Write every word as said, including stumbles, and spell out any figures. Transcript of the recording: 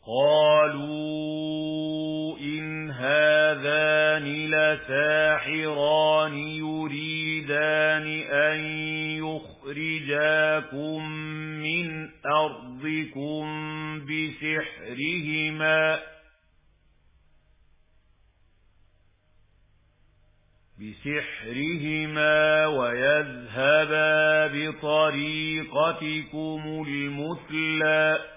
قالوا إن هذان لساحران يريدان أن يخرجاكم من أرضكم بسحرهما بسحرهما ويذهبا بطريقتكم المثلى